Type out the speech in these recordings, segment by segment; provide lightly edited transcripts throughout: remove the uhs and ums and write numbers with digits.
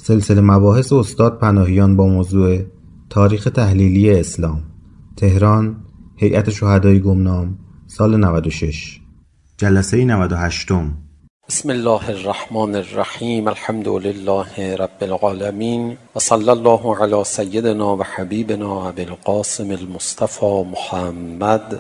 سلسله مباحث استاد پناهیان با موضوع تاریخ تحلیلی اسلام، تهران، هیئت شهدای گمنام، سال 96. جلسه 98. بسم الله الرحمن الرحیم. الحمد لله رب العالمین و صلی الله علی سیدنا و حبیبنا ابی القاسم المصطفى محمد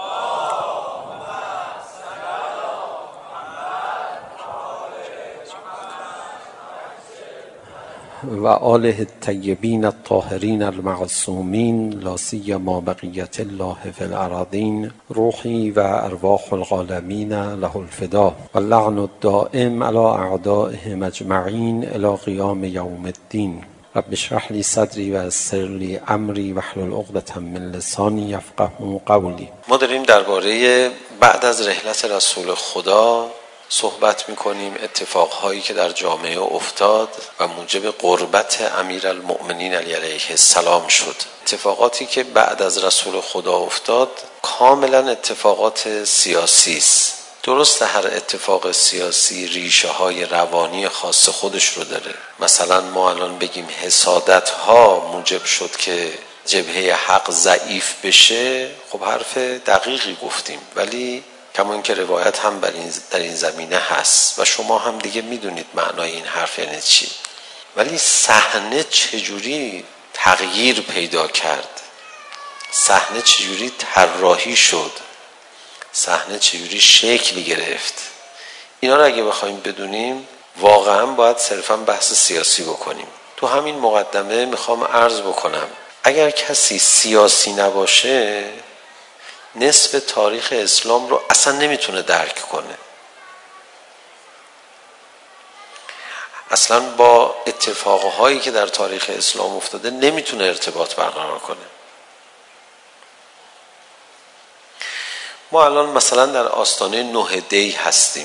و آله الطیبین الطاهرین المعصومین لا سیما بقیت الله فی الارضین روحی و ارواح العالمین له الفدا و اللعن الدائم علی اعدائهم اجمعین الی قیام یوم الدین. رب اشرح لی صدری و یسر لی امری واحلل عقدة من لسانی یفقهوا قولی. ما داریم درباره بعد از رحلت رسول خدا صحبت میکنیم، اتفاقهایی که در جامعه افتاد و موجب قربت امیرالمؤمنین علیه السلام شد. اتفاقاتی که بعد از رسول خدا افتاد کاملا اتفاقات سیاسی است. درسته هر اتفاق سیاسی ریشه های روانی خاص خودش رو داره. مثلا ما الان بگیم حسادت ها موجب شد که جبهه حق ضعیف بشه، خب حرف دقیقی گفتیم، ولی کمان که روایت هم در این زمینه هست و شما هم دیگه میدونید معنای این حرف یعنی چی. ولی صحنه چجوری تغییر پیدا کرد، صحنه چجوری طراحی شد، صحنه چجوری شکل گرفت، اینا رو اگه بخوایم بدونیم واقعا باید صرفا بحث سیاسی بکنیم. تو همین مقدمه میخوام عرض بکنم اگر کسی سیاسی نباشه نصف تاریخ اسلام رو اصلا نمیتونه درک کنه، اصلا با اتفاقهایی که در تاریخ اسلام افتاده نمیتونه ارتباط برقرار کنه. ما الان مثلا در آستانه 9 دی هستیم.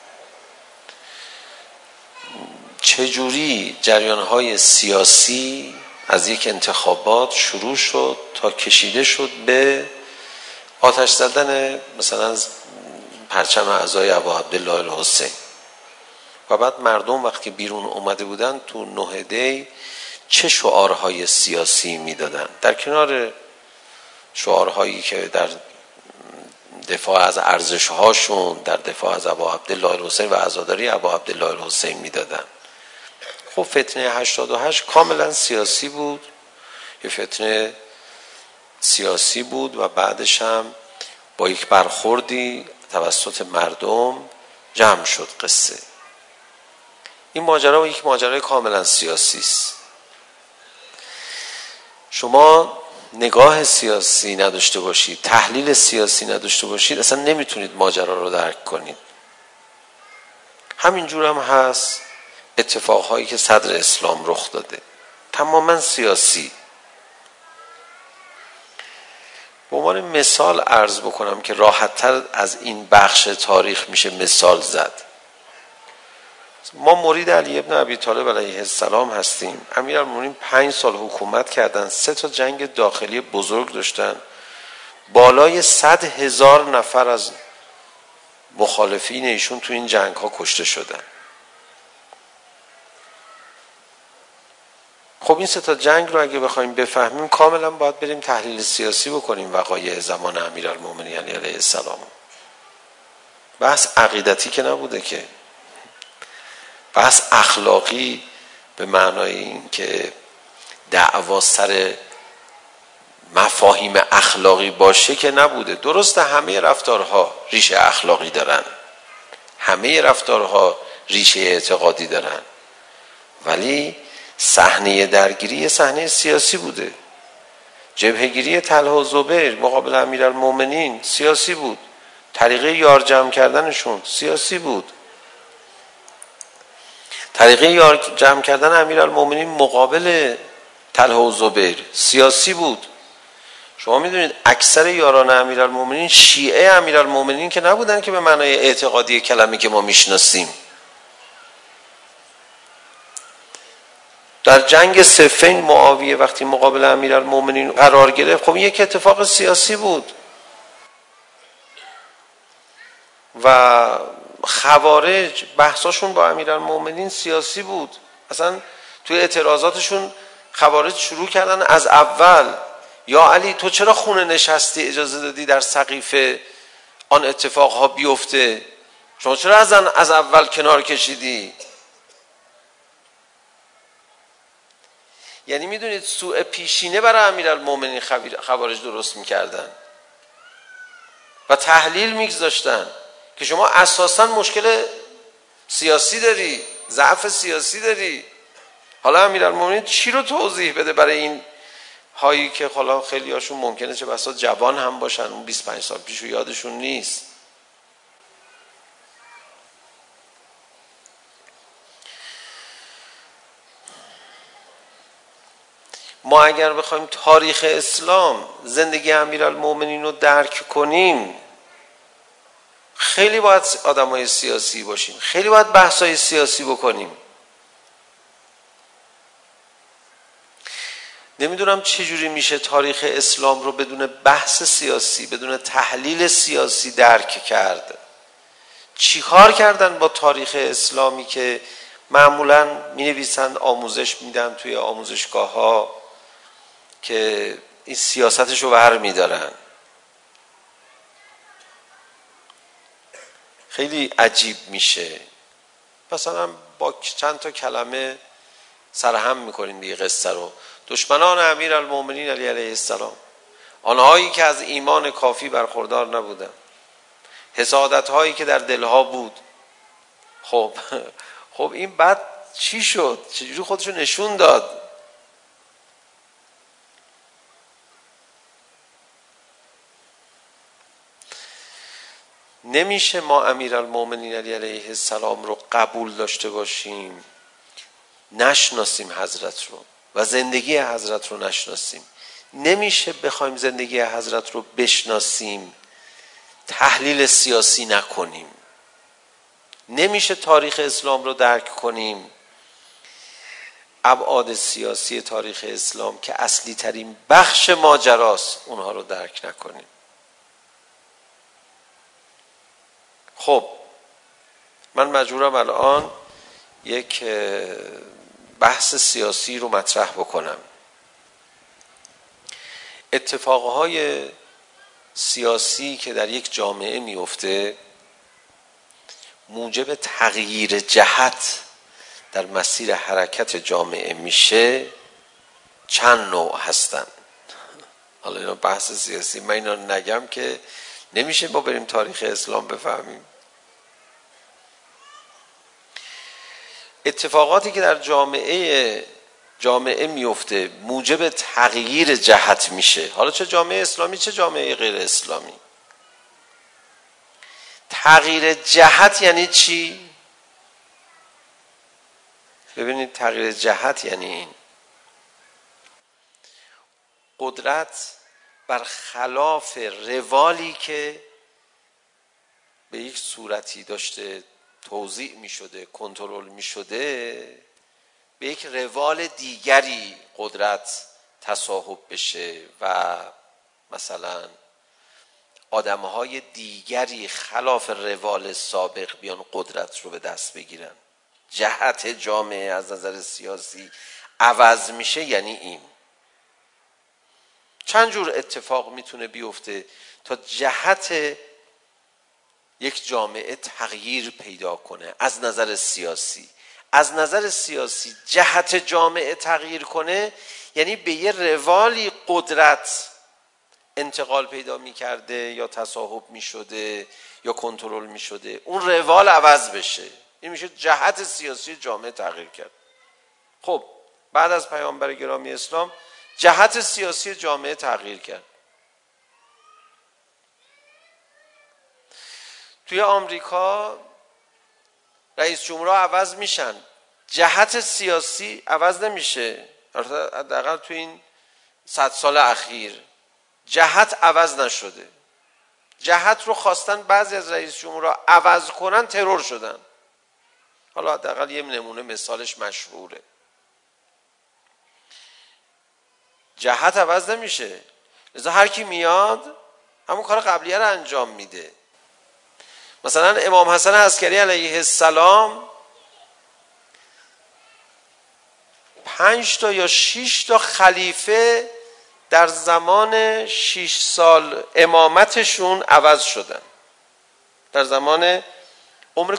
چجوری جریانهای سیاسی از یک انتخابات شروع شد تا کشیده شد به آتش زدن مثلا پرچم اعضای ابا عبدالله الحسین و بعد مردم وقتی بیرون اومده بودن تو 9 دی چه شعارهای سیاسی میدادن در کنار شعارهایی که در دفاع از ارزش‌هاشون، در دفاع از ابا عبدالله الحسین و عزاداری ابا عبدالله الحسین میدادن. خب فتنه 88 کاملا سیاسی بود، یه فتنه سیاسی بود و بعدش هم با یک برخوردی توسط مردم جمع شد قصه. این ماجرا یک ماجرای کاملا سیاسی است. شما نگاه سیاسی نداشته باشید، تحلیل سیاسی نداشته باشید، اصلا نمیتونید ماجرا رو درک کنید. همینجور هم هست اتفاقهایی که صدر اسلام رخ داده تماما سیاسی. به عنوان مثال عرض بکنم که راحت‌تر از این بخش تاریخ میشه مثال زد. ما مرید علی ابن ابی طالب علیه السلام هستیم. امیرالمومنین 5 سال حکومت کردن، 3 تا جنگ داخلی بزرگ داشتن، بالای 100,000 نفر از مخالفین ایشون تو این جنگ ها کشته شدن. خب این 3 تا جنگ رو اگه بخوایم بفهمیم کاملا باید بریم تحلیل سیاسی بکنیم وقایع زمان امیرالمومنین علیه السلام. بحث عقیدتی که نبوده که، بحث اخلاقی به معنای این که دعوا سر مفاهیم اخلاقی باشه که نبوده. درسته همه رفتارها ریشه اخلاقی دارن، همه رفتارها ریشه اعتقادی دارن، ولی صحنه درگیری صحنه سیاسی بوده. جبهه‌گیری طلحه و زبیر مقابل امیرالمومنین سیاسی بود، طریقه یار جمع کردنشون سیاسی بود، طریقه یار جمع کردن امیرالمومنین مقابل طلحه و زبیر سیاسی بود. شما میدونید اکثر یاران امیرالمومنین شیعه امیرالمومنین که نبودن که به معنای اعتقادی کلمه که ما میشناسیم. در جنگ صفین معاویه وقتی مقابل امیرالمومنین قرار گرفت، خب یک اتفاق سیاسی بود. و خوارج بحثاشون با امیرالمومنین سیاسی بود. اصلا توی اعتراضاتشون خوارج شروع کردن از اول، یا علی تو چرا خونه نشستی اجازه دادی در سقیفه آن اتفاقها بیفته؟ شما چرا از اول کنار کشیدی؟ یعنی میدونید سوء پیشینه برای امیرالمومنین خوارج درست میکردن و تحلیل میگذاشتن که شما اساساً مشکل سیاسی داری، ضعف سیاسی داری. حالا امیرالمومنین چی رو توضیح بده برای این هایی که حالا خیلی هاشون ممکنه چه بسا جوان هم باشن، اون 25 سال پیشو یادشون نیست. ما اگر بخوایم تاریخ اسلام، زندگی امیرالمومنین رو درک کنیم، خیلی باید آدمای سیاسی باشیم، خیلی باید بحثای سیاسی بکنیم. نمیدونم چجوری میشه تاریخ اسلام رو بدون بحث سیاسی، بدون تحلیل سیاسی درک کرد. چی کار کردن با تاریخ اسلامی که معمولاً می نویسند، آموزش میدن توی آموزشگاه ها که این سیاستش رو بر می دارن؟ خیلی عجیب میشه. مثلا با چند تا کلمه سرهم میکنیم دیگه قصه رو. دشمنان امیرالمومنین علی علیه السلام، آنهایی که از ایمان کافی برخوردار نبودند، حسادت هایی که در دلها بود. خب این بعد چی شد؟ چجوری خودشو نشون داد؟ نمیشه ما امیرالمومنین علی علیه السلام رو قبول داشته باشیم، نشناسیم حضرت رو و زندگی حضرت رو نشناسیم. نمیشه بخوایم زندگی حضرت رو بشناسیم تحلیل سیاسی نکنیم. نمیشه تاریخ اسلام رو درک کنیم ابعاد سیاسی تاریخ اسلام که اصلی ترین بخش ماجراست اونها رو درک نکنیم. خب من مجبورم الان یک بحث سیاسی رو مطرح بکنم. اتفاقهای سیاسی که در یک جامعه میفته موجب تغییر جهت در مسیر حرکت جامعه میشه، چند نوع هستن. حالا اینا بحث سیاسی، من اینا نگم که نمیشه ما بریم تاریخ اسلام بفهمیم. اتفاقاتی که در جامعه میفته موجب تغییر جهت میشه، حالا چه جامعه اسلامی چه جامعه غیر اسلامی. تغییر جهت یعنی چی؟ ببینید تغییر جهت یعنی این: قدرت برخلاف روالی که به یک صورتی داشته توزیع می شده، کنترل می شده، به یک روال دیگری قدرت تصاحب بشه و مثلا آدمهای دیگری خلاف روال سابق بیان قدرت رو به دست بگیرن. جهت جامعه از نظر سیاسی عوض میشه یعنی این. چند جور اتفاق میتونه بیفته تا جهت یک جامعه تغییر پیدا کنه از نظر سیاسی. از نظر سیاسی جهت جامعه تغییر کنه یعنی به یه روالی قدرت انتقال پیدا میکرده یا تصاحب میشده یا کنترل میشده، اون روال عوض بشه. این میشه جهت سیاسی جامعه تغییر کرد. خب بعد از پیامبر گرامی اسلام جهت سیاسی جامعه تغییر کرد. توی آمریکا رئیس جمهورها عوض میشن، جهت سیاسی عوض نمیشه. حداقل توی این 100 سال اخیر جهت عوض نشده. جهت رو خواستن بعضی از رئیس جمهورها عوض کنن، ترور شدن. حالا حداقل یه نمونه مثالش مشهوره. جهت عوض نمیشه، لذا هر کی میاد همون کار قبلیه رو انجام میده. مثلا امام حسن عسکری علیه السلام 5 تا یا 6 تا خلیفه در زمان 6 سال امامتشون عوض شدن. در زمان عمر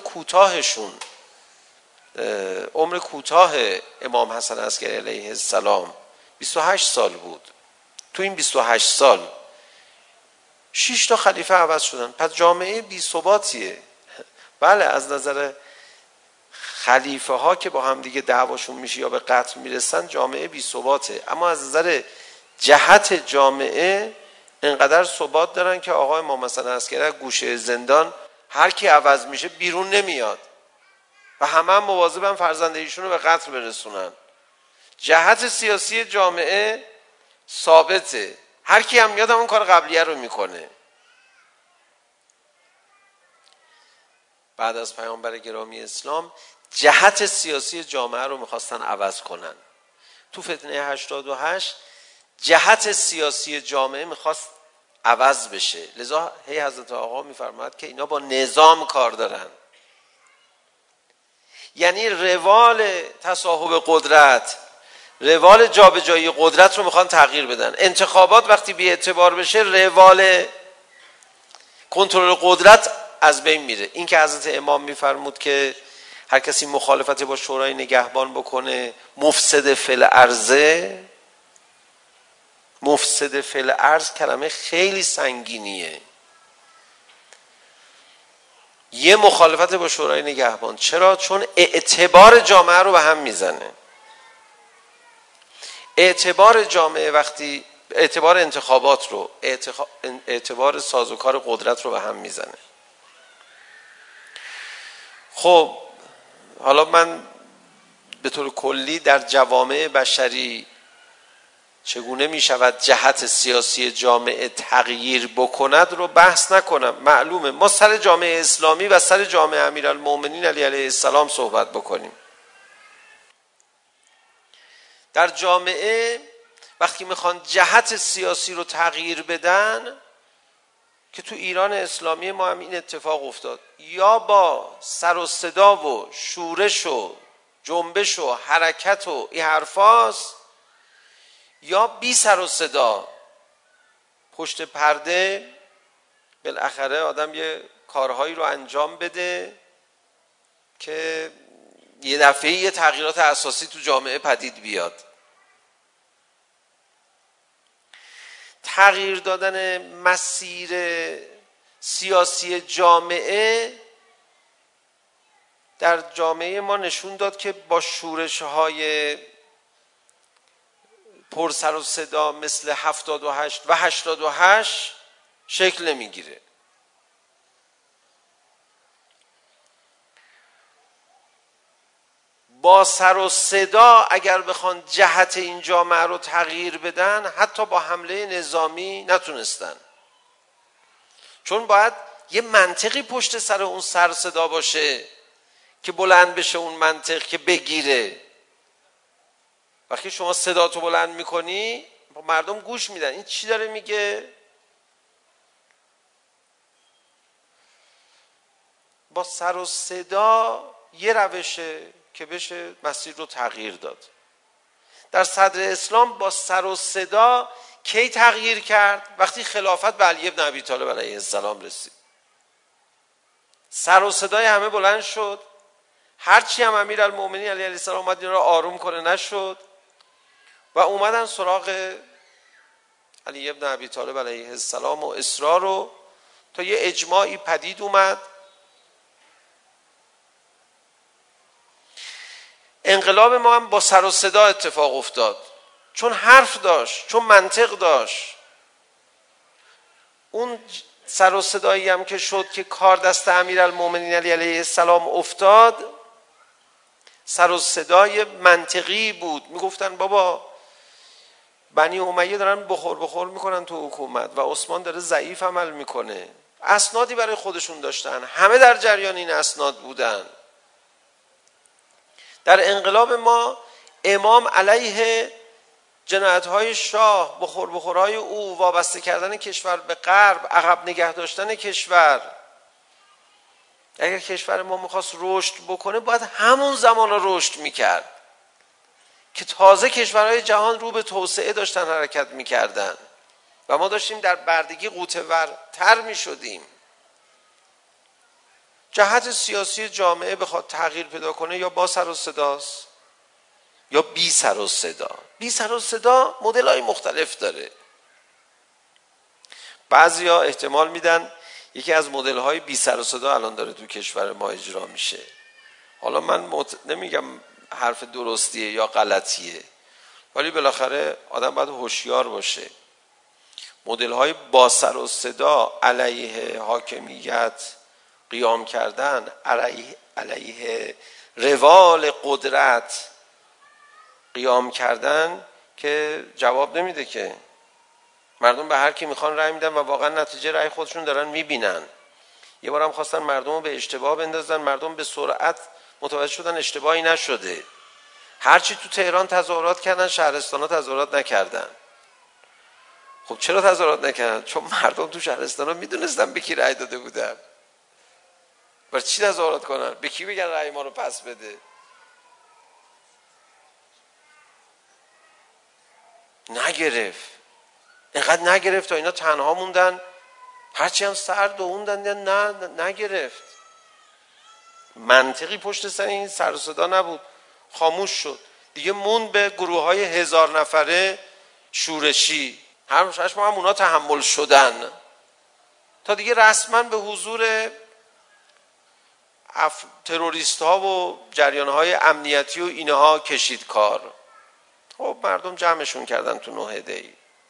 کوتاه امام حسن عسکری علیه السلام 28 سال بود. تو این 28 سال 6 تا خلیفه عوض شدن. پس جامعه بی ثباتیه. بله از نظر خلیفه ها که با هم دیگه دعواشون میشه یا به قتل میرسن جامعه بی ثباته، اما از نظر جهت جامعه انقدر ثبات دارن که آقای امام حسن عسکری گوشه زندان هر کی عوض میشه بیرون نمیاد و همه مواظبن فرزند ایشون رو به قتل برسونن. جهت سیاسی جامعه ثابته، هر کی هم میاد اون کار قبلیه رو میکنه. بعد از پیامبر گرامی اسلام جهت سیاسی جامعه رو میخواستن عوض کنن. تو فتنه 88 جهت سیاسی جامعه میخواست عوض بشه، لذا حضرت آقا میفرماد که اینا با نظام کار دارن. یعنی روال تصاحب قدرت، روال جابجایی قدرت رو میخوان تغییر بدن. انتخابات وقتی بی اعتبار بشه روال کنترل قدرت از بین میره. این که حضرت امام میفرمود که هر کسی مخالفت با شورای نگهبان بکنه مفسد فی الارض، مفسد فی الارض کلمه خیلی سنگینیه. یه مخالفت با شورای نگهبان، چرا؟ چون اعتبار جامعه رو به هم میزنه. اعتبار جامعه وقتی اعتبار انتخابات رو، اعتبار سازوکار قدرت رو به هم میزنه. خب حالا من به طور کلی در جوامع بشری چگونه می شود جهت سیاسی جامعه تغییر بکند رو بحث نکنم. معلومه ما سر جامعه اسلامی و سر جامعه امیرالمومنین علی علیه السلام صحبت بکنیم. در جامعه وقتی میخوان جهت سیاسی رو تغییر بدن، که تو ایران اسلامی ما هم این اتفاق افتاد، یا با سر و صدا و شورش و جنبش و حرکت و این حرفاست، یا بی سر و صدا پشت پرده بالاخره آدم یه کارهایی رو انجام بده که یه دفعه یه تغییرات اساسی تو جامعه پدید بیاد. تغییر دادن مسیر سیاسی جامعه در جامعه ما نشون داد که با شورش‌های پر سر و صدا مثل 78 و 88 شکل نمیگیره. با سر و صدا اگر بخوان جهت این جامعه رو تغییر بدن، حتی با حمله نظامی نتونستن، چون باید یه منطقی پشت سر اون سر صدا باشه که بلند بشه اون منطق که بگیره. وقتی شما صدا تو بلند میکنی مردم گوش میدن، این چی داره میگه؟ با سر و صدا یه روشه که بشه مسیر رو تغییر داد. در صدر اسلام با سر و صدا کی تغییر کرد؟ وقتی خلافت به علی بن ابی طالب علیه السلام رسید. سر و صدای همه بلند شد، هرچی هم امیرالمومنین علیه السلام اومد این رو آروم کنه نشد و اومدن سراغ علی بن ابی طالب علیه السلام و اصرار رو تا یه اجماعی پدید اومد. انقلاب ما هم با سر و صدا اتفاق افتاد، چون حرف داشت، چون منطق داشت. اون سر و صدایی هم که شد که کار دست امیرالمومنین علیه السلام افتاد، سر و صدای منطقی بود. میگفتن بابا بنی امیه دارن بخور میکنن تو حکومت و عثمان داره ضعیف عمل میکنه. اسنادی برای خودشون داشتن، همه در جریان این اسناد بودن. در انقلاب ما امام علیه جنایت‌های شاه، بخورهای او، وابسته کردن کشور به غرب، عقب نگه داشتن کشور. اگر کشور ما میخواست رشد بکنه باید همون زمان رو رشد میکرد که تازه کشورهای جهان رو به توسعه داشتن حرکت میکردن و ما داشتیم در بردگی غوطه‌ورتر میشدیم. جهت سیاسی جامعه بخواد تغییر پیدا کنه یا با سر و صداست یا بی سر و صدا. بی سر و صدا مدل‌های مختلف داره. بعضیا احتمال میدن یکی از مدل‌های بی سر و صدا الان داره تو کشور ما اجرا میشه. حالا من نمیگم حرف درستیه یا غلطیه، ولی بالاخره آدم باید هوشیار باشه. مدل‌های با سر و صدا علیه حاکمیت قیام کردن، علیه روال قدرت قیام کردن که جواب نمیده که. مردم به هر کی میخوان رأی میدن و واقعا نتیجه رأی خودشون دارن میبینن. یه بارم خواستن مردم رو به اشتباه بندازن، مردم به سرعت متوجه شدن اشتباهی نشده. هرچی تو تهران تظاهرات کردن، شهرستان‌ها تظاهرات نکردن. خب چرا تظاهرات نکردن؟ چون مردم تو شهرستان‌ها میدونستن به کی رأی داده بودن. برای چی تظاهرات کنن؟ به کی بگن رأی ما رو پس بده؟ نگرفت. اینقدر نگرفت تا اینا تنها موندن، هرچی هم سر دووندن نه نگرفت. منطقی پشت سر این سر و صدا نبود، خاموش شد. دیگه موند به گروه‌های 1000 نفره شورشی. هر 6 ماه هم اونا تحمل شدن تا دیگه رسما به حضور تروریست ها و جریان های امنیتی و اینها کشید کار. خب مردم جمعشون کردن تو 9 دی.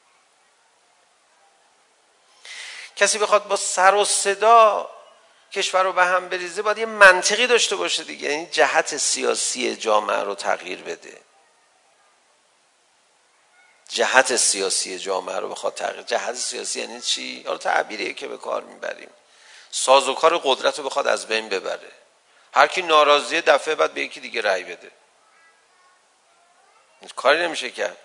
کسی بخواد با سر و صدا کشور رو به هم بریزه باید یه منطقی داشته باشه دیگه، یعنی جهت سیاسی جامعه رو تغییر بده. جهت سیاسی جامعه رو بخواد تغییر. جهت سیاسی یعنی چی؟ حالا تعبیریه که به کار میبریم. سازوکار قدرت رو بخواد از بین ببره. هر کی ناراضیه دفعه بعد به یکی دیگه رأی بده. کاری نمیشه کرد.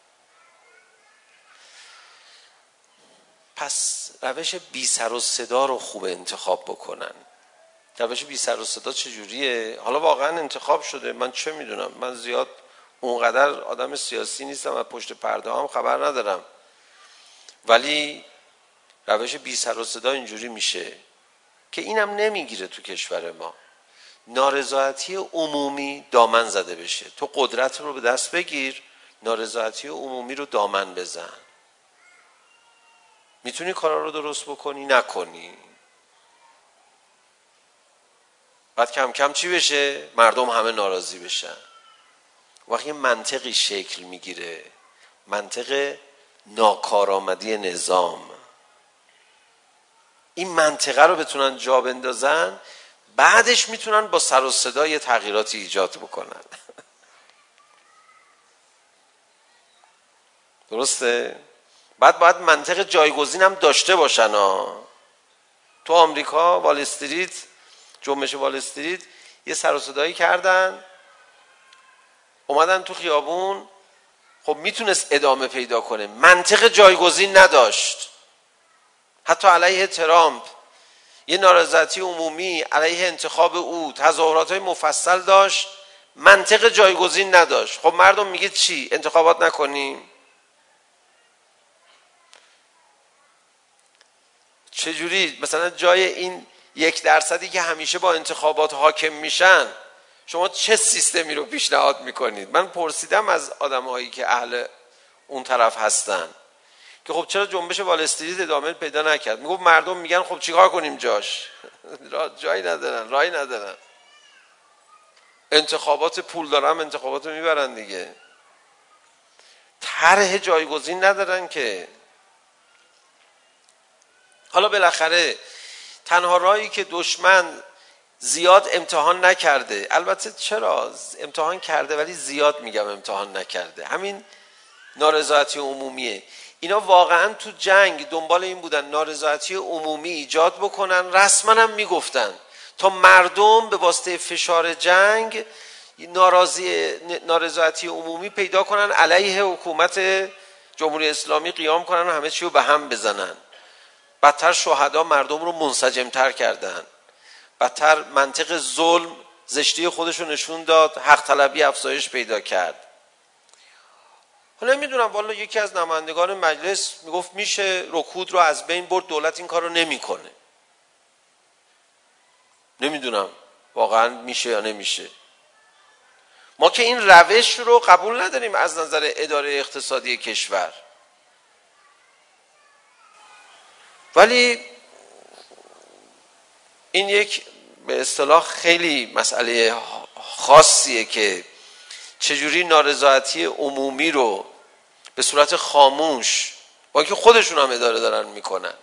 پس روش بی سر و صدا رو خوب انتخاب بکنن. روش بی سر و صدا چجوریه؟ حالا واقعا انتخاب شده، من چه میدونم، من زیاد اونقدر آدم سیاسی نیستم و پشت پرده هم خبر ندارم، ولی روش بی سر و صدا اینجوری میشه که اینم نمیگیره تو کشور ما. نارضایتی عمومی دامن زده بشه. تو قدرت رو به دست بگیر، نارضایتی عمومی رو دامن بزن. میتونی کارا رو درست بکنی، نکنی. بعد کم کم چی بشه؟ مردم همه ناراضی بشن. وقتی یه منطقی شکل میگیره، منطق ناکارآمدی نظام، این منطقه رو بتونن جا بندازن، بعدش میتونن با سر و صدا یه تغییراتی ایجاد بکنن. درسته؟ بعد باید منطق جایگزین هم داشته باشن تو آمریکا وال استریت، جنبش وال استریت یه سر و صدایی کردن، اومدن تو خیابون. خب میتونست ادامه پیدا کنه، منطق جایگزین نداشت. حتی علیه ترامپ یه نارضایتی عمومی علیه انتخاب او، تظاهرات‌های مفصل داشت، منطق جایگزین نداشت. خب مردم میگه چی؟ انتخابات نکنیم؟ چجوری؟ مثلا جای این 1% که همیشه با انتخابات حاکم میشن، شما چه سیستمی رو پیشنهاد میکنید؟ من پرسیدم از آدم‌هایی که اهل اون طرف هستن که خب چرا جنبش وال استریت ادامه پیدا نکرد؟ میگفت مردم میگن خب چیکار کنیم جاش؟ جایی ندارن، راهی ندارن. انتخابات پول دارن، انتخابات رو میبرن دیگه. طرح جایگزین ندارن که. حالا بالاخره تنها راهی که دشمن زیاد امتحان نکرده، البته چرا امتحان کرده ولی زیاد میگم امتحان نکرده، همین نارضایتی عمومیه. اینا واقعا تو جنگ دنبال این بودن نارضایتی عمومی ایجاد بکنن، رسما هم میگفتن تا مردم به واسطه فشار جنگ نارضایتی عمومی پیدا کنن، علیه حکومت جمهوری اسلامی قیام کنن و همه چی رو به هم بزنن. بدتر شهدا مردم رو منسجم‌تر کردن، بدتر منطق ظلم زشتی خودش رو نشون داد، حق طلبی افزایش پیدا کرد. حالا نمیدونم، والا یکی از نمایندگان مجلس میگفت میشه رکود رو از بین برد، دولت این کار رو نمیکنه. نمیدونم واقعا میشه یا نمیشه. ما که این روش رو قبول نداریم از نظر اداره اقتصادی کشور، ولی این یک به اصطلاح خیلی مسئله خاصیه که چجوری نارضایتی عمومی رو به صورت خاموش، با اینکه خودشون هم اداره دارن میکنن،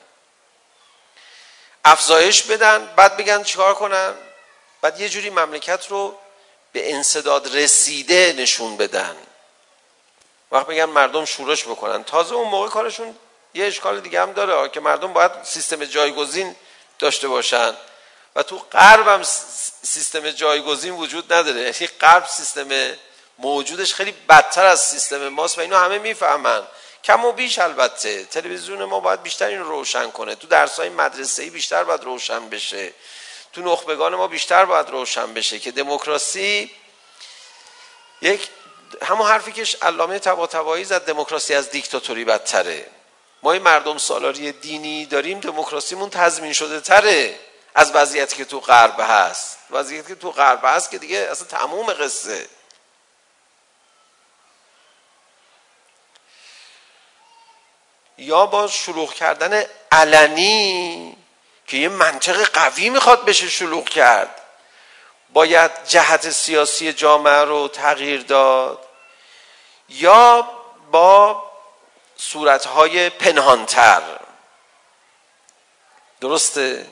افزایش بدن، بعد بگن چیکار کنن، بعد یه جوری مملکت رو به انسداد رسیده نشون بدن، وقت بگن مردم شورش بکنن. تازه اون موقع کارشون یه اشکال دیگه هم داره که مردم باید سیستم جایگزین داشته باشن و تو غرب هم سیستم جایگزین وجود نداره. یعنی غرب سیستم موجودش خیلی بدتر از سیستم ماست و اینو همه میفهمن، کم و بیش. البته تلویزیون ما باید بیشتر این رو روشن کنه، تو درس‌های مدرسه‌ای بیشتر باید روشن بشه، تو نخبگان ما بیشتر باید روشن بشه که دموکراسی یک همون حرفی که علامه طباطبایی زد، دموکراسی از دیکتاتوری بدتره. ما این مردم سالاری دینی داریم، دموکراسیمون تضمین شده تره از وضعیتی که تو غرب هست. وضعیتی که تو غرب هست که دیگه اصلا تموم قصه. یا با شلوغ کردن علنی که یه منطق قوی میخواد بشه شلوغ کرد، باید جهت سیاسی جامعه رو تغییر داد، یا با صورتهای پنهانتر. درسته؟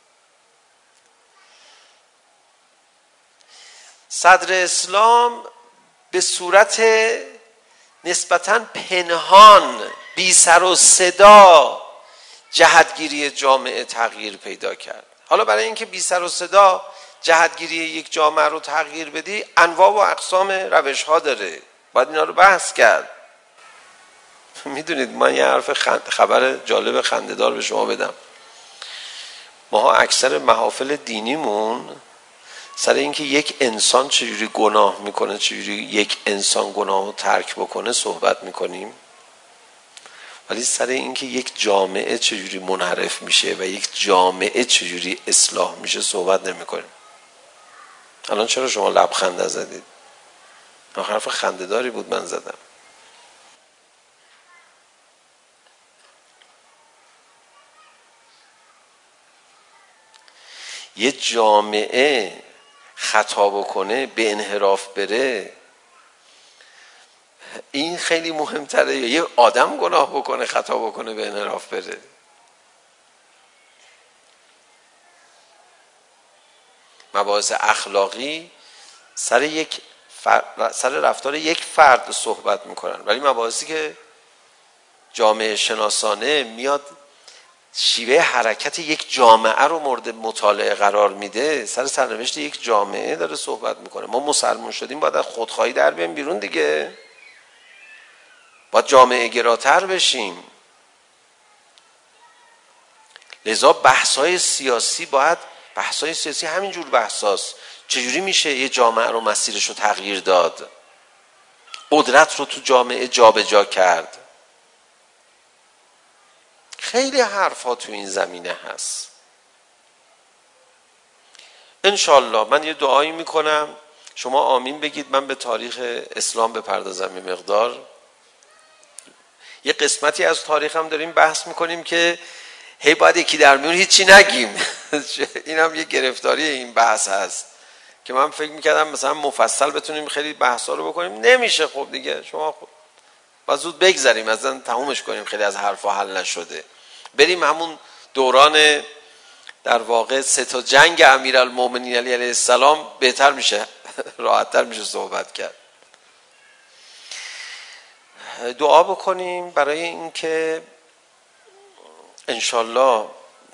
صدر اسلام به صورت نسبتاً پنهان، بی سر و صدا، جهتگیری جامعه تغییر پیدا کرد. حالا برای اینکه بی سر و صدا جهتگیری یک جامعه رو تغییر بدی، انواع و اقسام روش ها داره، باید اینا رو بحث کرد. میدونید من یه خبر جالب خنده‌دار به شما بدم. ما اکثر محافل دینیمون سر اینکه یک انسان چجوری گناه میکنه، چجوری یک انسان گناه رو ترک بکنه صحبت میکنیم، ولی سر اینکه یک جامعه چجوری منحرف میشه و یک جامعه چجوری اصلاح میشه صحبت نمیکنیم. الان چرا شما لبخند زدید؟ حرف خنده‌داری بود من زدم. یه جامعه خطا بکنه، به انحراف بره، این خیلی مهمتره یا یه آدم گناه بکنه، خطا بکنه، به انحراف بره؟ مباحث اخلاقی سر رفتار یک فرد صحبت میکنن، ولی مباحثی که جامعه شناسانه میاد شیوه حرکت یک جامعه رو مورد مطالعه قرار میده، سر سرنوشت یک جامعه داره صحبت میکنه. ما مسلمان شدیم، باید از خودخواهی در بیایم بیرون دیگه، باید جامعه گراتر بشیم. لذا بحث‌های سیاسی همینجور بحثاست. چجوری میشه یه جامعه رو مسیرش رو تغییر داد، قدرت رو تو جامعه جابجا کرد. خیلی حرفا تو این زمینه هست. انشالله من یه دعایی میکنم، شما آمین بگید، من به تاریخ اسلام بپردازم یه مقدار. یه قسمتی از تاریخ هم داریم بحث میکنیم که هی باید یکی در میون هیچی نگیم. این هم یه گرفتاری این بحث هست که من فکر میکردم مثلا مفصل بتونیم خیلی بحثا رو بکنیم، نمیشه. خب دیگه شما باید زود بگذاریم ازن، تمومش کنیم، خیلی از حرفا حل نشده، بریم همون دوران در واقع 3 جنگ امیرالمومنین علی علیه السلام، بهتر میشه، راحت‌تر میشه صحبت کرد. دعا بکنیم برای اینکه انشالله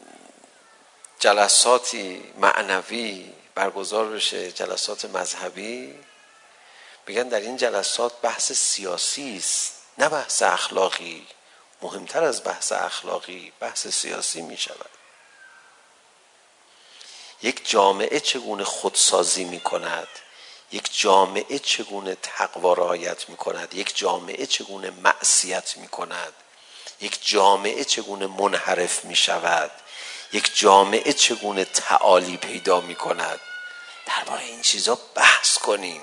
جلساتی معنوی برگزار بشه، جلسات مذهبی. بگن در این جلسات بحث سیاسی است، نه بحث اخلاقی. مهمتر از بحث اخلاقی بحث سیاسی می شود. یک جامعه چگونه خودسازی می کند، یک جامعه چگونه تقوا رعایت می‌کند، یک جامعه چگونه معصیت می‌کند، یک جامعه چگونه منحرف می‌شود، یک جامعه چگونه تعالی پیدا می‌کند. درباره این چیزا بحث کنیم.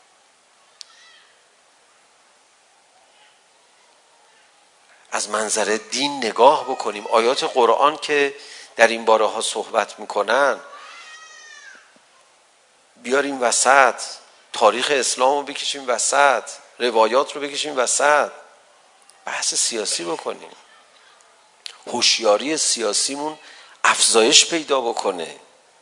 از منظر دین نگاه بکنیم. آیات قرآن که در این باره ها صحبت میکنن بیاریم وسط، تاریخ اسلام رو بکشیم وسط، روایات رو بکشیم وسط، بحث سیاسی بکنیم، هوشیاری سیاسیمون افزایش پیدا بکنه.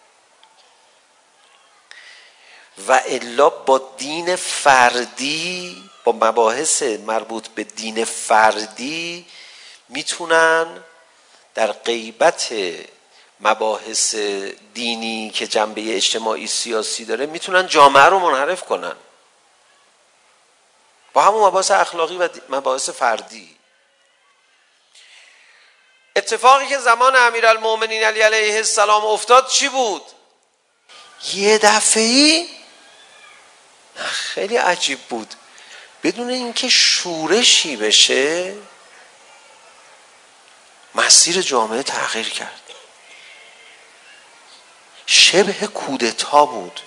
و الا با دین فردی، با مباحث مربوط به دین فردی میتونن در غیبت مباحث دینی که جنبه اجتماعی سیاسی داره میتونن جامعه رو منحرف کنن با همون مباحث اخلاقی و مباحث فردی. اتفاقی که زمان امیرالمومنین علی علیه السلام افتاد چی بود؟ یه دفعه‌ای خیلی عجیب بود، بدون اینکه شورشی بشه مسیر جامعه تغییر کرد. شبه کودتا بود.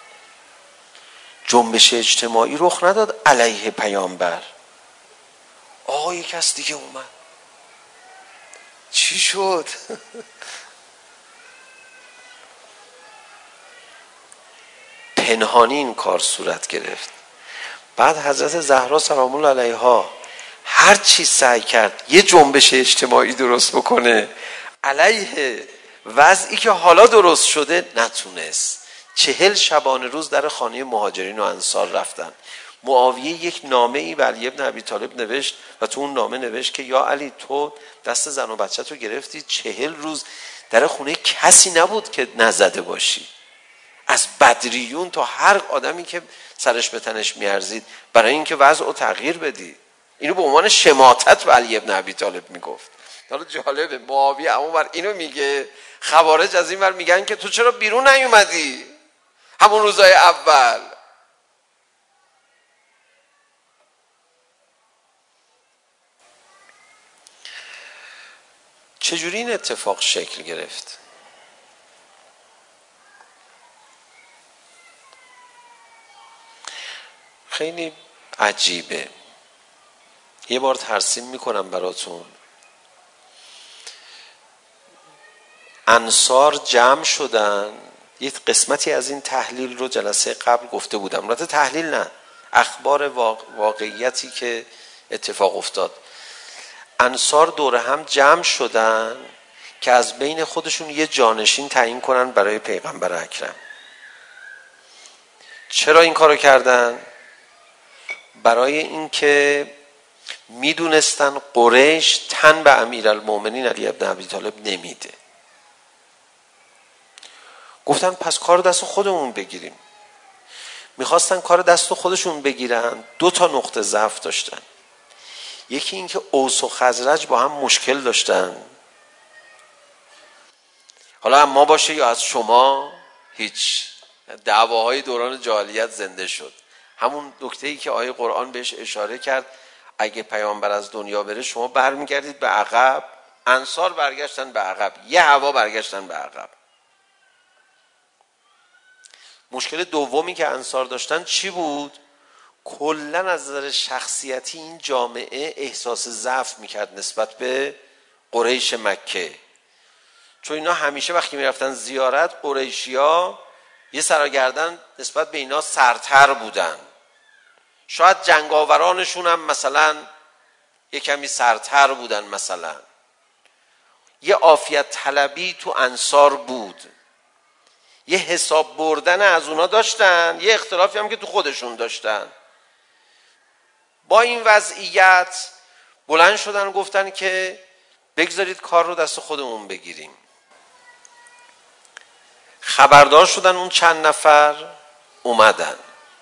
جنبش اجتماعی رخ نداد علیه پیامبر. آقا یک کس دیگه اومد. چی شد؟ پنهانی این کار صورت گرفت. بعد حضرت زهرا سلام الله علیها هر چی سعی کرد یه جنبش اجتماعی درست بکنه علیه وضعی که حالا درست شده نتونست. 40 شبانه روز در خانه مهاجرین و انصار رفتن. معاویه یک نامه‌ای به علی ابن ابی طالب نوشت و تو اون نامه نوشت که یا علی تو دست زن و بچه تو گرفتی، 40 روز در خونه کسی نبود که نزده باشی، از بدریون تا هر آدمی که سرش به تنش میارزید، برای اینکه وضع رو تغییر بدی. اینو به عنوان شماتت به علی ابن ابی طالب میگفت. حالا جالبه معاویه اون ور اینو میگه، خوارج از این ور میگن که تو چرا بیرون نیومدی همون روزای اول. چجوری این اتفاق شکل گرفت؟ خیلی عجیبه. یه بار ترسیم میکنم براتون. انصار جمع شدن، یه قسمتی از این تحلیل رو جلسه قبل گفته بودم، البته تحلیل نه، اخبار واقعیتی که اتفاق افتاد. انصار دور هم جمع شدن که از بین خودشون یه جانشین تعیین کنن برای پیغمبر اکرم. چرا این کارو کردن؟ برای اینکه میدونستن قریش تن به امیرالمومنین علی ابن ابی طالب نمیده. گفتن پس کار دست خودمون بگیریم. میخواستن کار دست خودشون بگیرن. 2 تا نقطه ضعف داشتن. یکی این که اوس و خزرج با هم مشکل داشتن. حالا ما باشه یا از شما، هیچ. دعواهای دوران جاهلیت زنده شد. همون نکته‌ای که آیه قرآن بهش اشاره کرد، اگه پیامبر از دنیا بره شما برمیگردید به عقب. انصار برگشتن به عقب، یه هوا برگشتن به عقب. مشکل دومی که انصار داشتن چی بود؟ کلن از نظر شخصیتی این جامعه احساس ضعف میکرد نسبت به قریش مکه. چون اینا همیشه وقتی میرفتن زیارت، قریشیا یه سراگردن نسبت به اینا سرتر بودن. شاید جنگاورانشون هم مثلا یه کمی سرتر بودن، مثلا یه عافیت طلبی تو انصار بود، یه حساب بردن از اونا داشتن، یه اختلافی هم که تو خودشون داشتن. با این وضعیت بلند شدن گفتن که بگذارید کار رو دست خودمون بگیریم. خبردار شدن اون چند نفر، اومدن.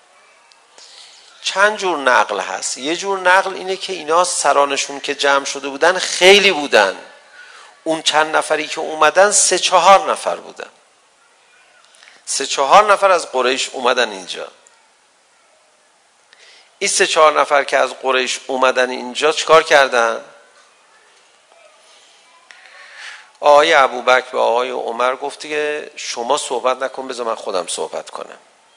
چند جور نقل هست. یه جور نقل اینه که اینا سرانشون که جمع شده بودن خیلی بودن. اون چند نفری که اومدن 3-4 نفر بودن. 3-4 نفر از قریش اومدن اینجا. این 3-4 نفر که از قریش اومدن اینجا چیکار کردن؟ آقای ابوبکر و آقای عمر گفت که شما صحبت نکن، بذار من خودم صحبت کنم.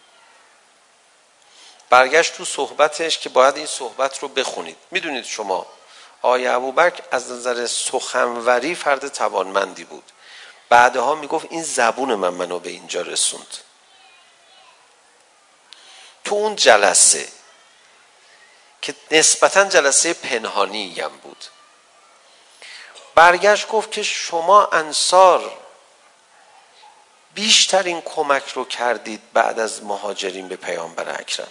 برگشت تو صحبتش که باید این صحبت رو بخونید. میدونید شما آقای ابوبکر از نظر سخنوری فرد توانمندی بود. بعدها میگفت این زبون منو به اینجا رسوند. تو اون جلسه که نسبتاً جلسه پنهانی هم بود، برگشت گفت که شما انصار بیشترین کمک رو کردید بعد از مهاجرین به پیامبر اکرم.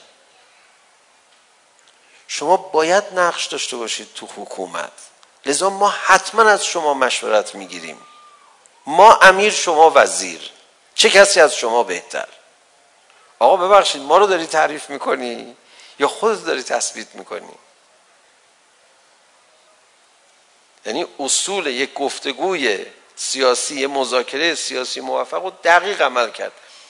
شما باید نقش داشته باشید تو حکومت، لذا ما حتما از شما مشورت میگیریم. ما امیر، شما وزیر، چه کسی از شما بهتر؟ آقا ببخشید، ما رو داری تعریف میکنی یا خودت داری تثبیت میکنی؟ یعنی اصول یک گفتگوی سیاسی، مذاکره سیاسی موفق رو دقیق عمل کرد.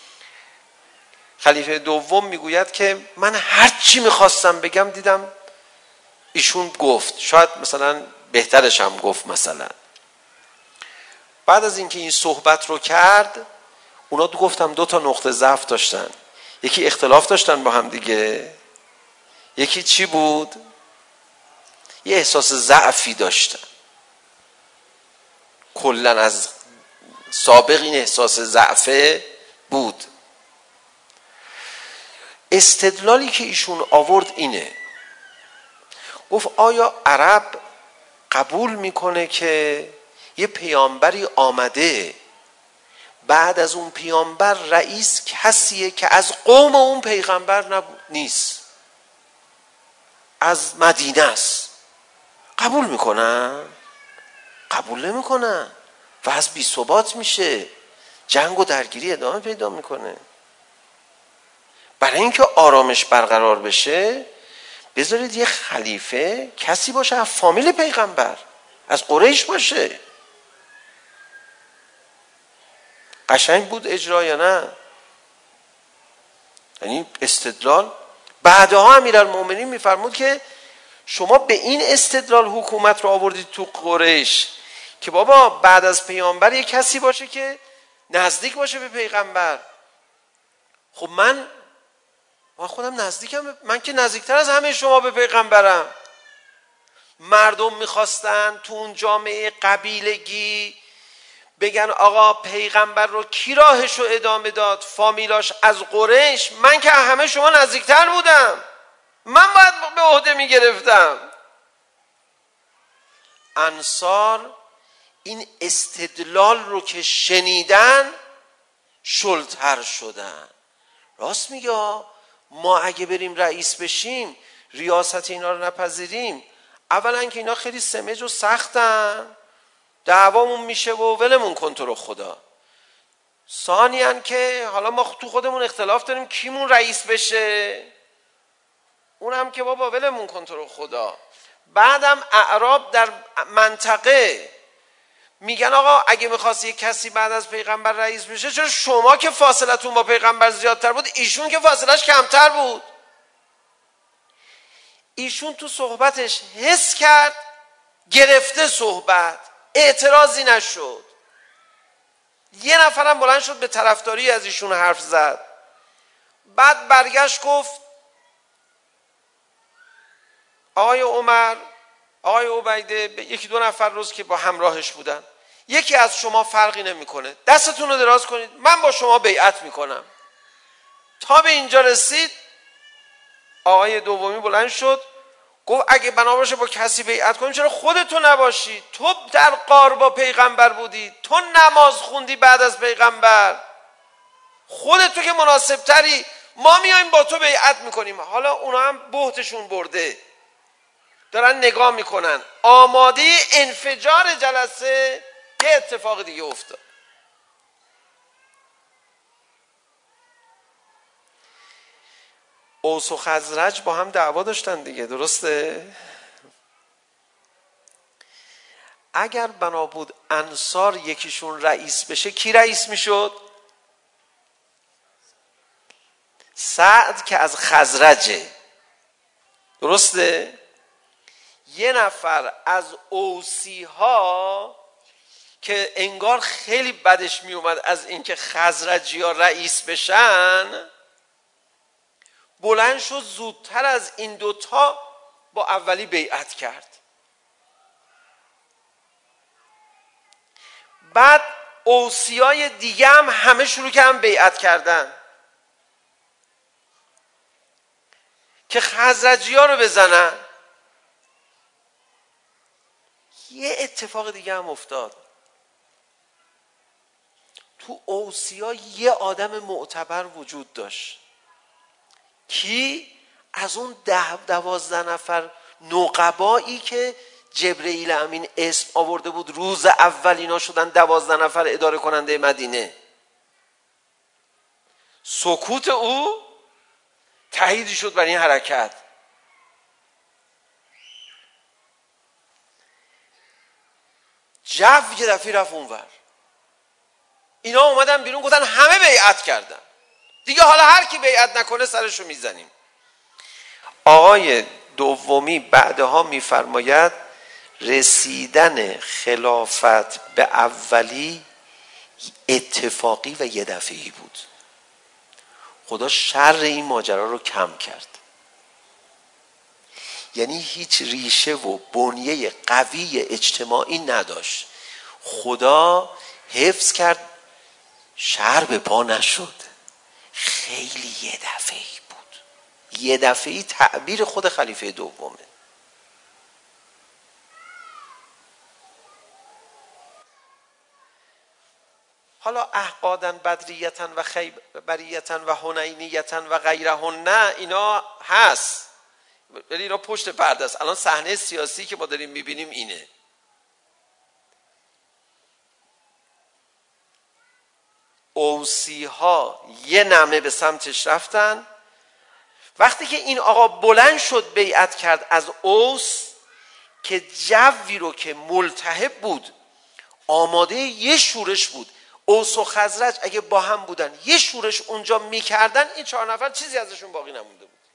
خلیفه دوم میگوید که من هر چی میخواستم بگم دیدم ایشون گفت، شاید مثلا بهترش هم گفت. مثلا بعد از اینکه این صحبت رو کرد، اونا گفتم 2 نقطه ضعف داشتن. یکی اختلاف داشتن با هم دیگه، یکی چی بود؟ یه احساس ضعفی داشتن. کلن از سابق این احساس ضعفه بود. استدلالی که ایشون آورد اینه، گفت آیا عرب قبول میکنه که یه پیامبری آمده، بعد از اون پیامبر رئیس کسیه که از قوم اون پیغمبر نیست، از مدینه است؟ قبول میکنن؟ قبول نمیکنن. و از بی ثبات میشه، جنگ و درگیری ادامه پیدا میکنه. برای اینکه آرامش برقرار بشه بذارید یه خلیفه کسی باشه از فامیل پیغمبر، از قریش باشه. قشنگ بود اجرا یا نه؟ یعنی استدلال. بعدها امیرالمومنین میفرمود که شما به این استدلال حکومت رو آوردید تو قریش که بابا بعد از پیامبر یه کسی باشه که نزدیک باشه به پیغمبر. خب من خودم نزدیکم، من که نزدیکتر از همه شما به پیغمبرم. مردم میخواستن تو اون جامعه قبیلگی بگن آقا پیغمبر رو کی راهش رو ادامه داد؟ فامیلاش از قریش. من که همه شما نزدیکتر بودم، من باید به عهده میگرفتم. انصار این استدلال رو که شنیدن شلتر شدن. راست میگه، ما اگه بریم رئیس بشیم، ریاست اینا رو نپذیریم، اولا که اینا خیلی سمج و سختن، دعوامون میشه و ولمون کن تو رو خدا. ثانیاً که حالا ما تو خودمون اختلاف داریم کیمون رئیس بشه، اونم که بابا ولمون کن تو رو خدا. بعدم اعراب در منطقه میگن آقا اگه میخواست یک کسی بعد از پیغمبر رئیس بشه، چرا شما که فاصلتون با پیغمبر زیادتر بود، ایشون که فاصلش کمتر بود؟ ایشون تو صحبتش حس کرد گرفته صحبت، اعتراضی نشد. یه نفرم بلند شد به طرفداری از ایشون حرف زد. بعد برگشت گفت آقای عمر، آقای عبیده، 1-2 نفر روز که با همراهش بودن، یکی از شما فرقی نمیکنه، دستتون رو دراز کنید، من با شما بیعت میکنم. تا به اینجا رسید، آقای دومی بلند شد گفت اگه بنا باشه با کسی بیعت کنیم، چرا خودتو نباشی؟ تو در غار با پیغمبر بودی، تو نماز خوندی بعد از پیغمبر، خودتو که مناسب تری، ما میایم با تو بیعت میکنیم. حالا اونا هم بهتشون برده، دارن نگاه میکنن. آماده انفجار جلسه یه اتفاق دیگه افتاد. اوس و خزرج با هم دعوا داشتن دیگه، درسته؟ اگر بنا بود انصار یکیشون رئیس بشه، کی رئیس میشد؟ سعد که از خزرجه. درسته؟ یه نفر از اوسی ها که انگار خیلی بدش می اومد از اینکه خزرجی ها رئیس بشن، بلند شد زودتر از این دوتا با اولی بیعت کرد. بعد اوصیای دیگه هم همه شروع کردن بیعت کردن که خزرجی ها رو بزنن. یه اتفاق دیگه هم افتاد. تو اوصیا یه آدم معتبر وجود داشت. کی؟ از اون 10-12 نفر نقبایی که جبرئیل امین اسم آورده بود روز اول اینا شدن 12 نفر اداره کننده مدینه. سکوت او تاییدی شد برای این حرکت. جو یه دفعه رفت اونور. اینا اومدن بیرون گفتن همه بیعت کردن دیگه، حالا هر کی بیعت نکنه سرشو میزنیم. آقای دومی بعدها میفرماید رسیدن خلافت به اولی اتفاقی و یه دفعه‌ای بود. خدا شر این ماجرا رو کم کرد. یعنی هیچ ریشه و بنیه قوی اجتماعی نداشت. خدا حفظ کرد شر به پا نشد. خیلی یه دفعه‌ای بود. یه دفعه‌ای تعبیر خود خلیفه دومه. حالا احقادن بدریتن و خیبریتن و حنینیتن و غیرهن، نه اینا هست ولی اینا پشت پرده است. الان صحنه سیاسی که ما داریم میبینیم اینه. اوسی ها یه نمه به سمتش رفتن. وقتی که این آقا بلند شد بیعت کرد از اوس، که جوی رو که ملتهب بود آماده یه شورش بود، اوس و خزرج اگه با هم بودن یه شورش اونجا میکردن، این 4 نفر چیزی ازشون باقی نمونده بود.